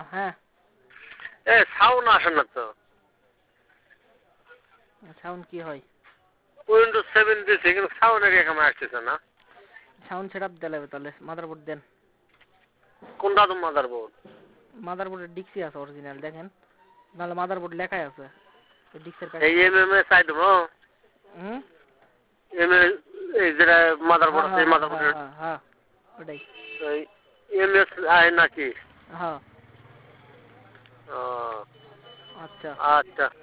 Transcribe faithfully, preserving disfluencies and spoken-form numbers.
হ্যাঁ a sound আসে না তো। সাউন্ড কি হয়? উইন্ডোজ সেভেন দিয়েছে কিন্তু সাউন্ড এর কেমন আসতেছে না। সাউন্ড সেটআপ দিলে হবে তাহলে মাদারবোর্ড দেন। কোনটা তো মাদারবোর্ড? মাদারবোর্ডের ডিক্সি আছে অরিজিনাল দেখেন, নাহলে মাদারবোর্ড লেখাই আছে ডিক্সের এই প্যাকেট। এমএমএস সাইড দেবো। হুম এম এই যেটা মাদারবোর্ড হ্যাঁ আছে হ্যাঁ এই হ্যাঁ হ্যাঁ মাদারবোর্ডের হ্যাঁ হ্যাঁ ওটাই। এমএস আয় নাকি? হ্যাঁ ও আচ্ছা। আচ্ছা।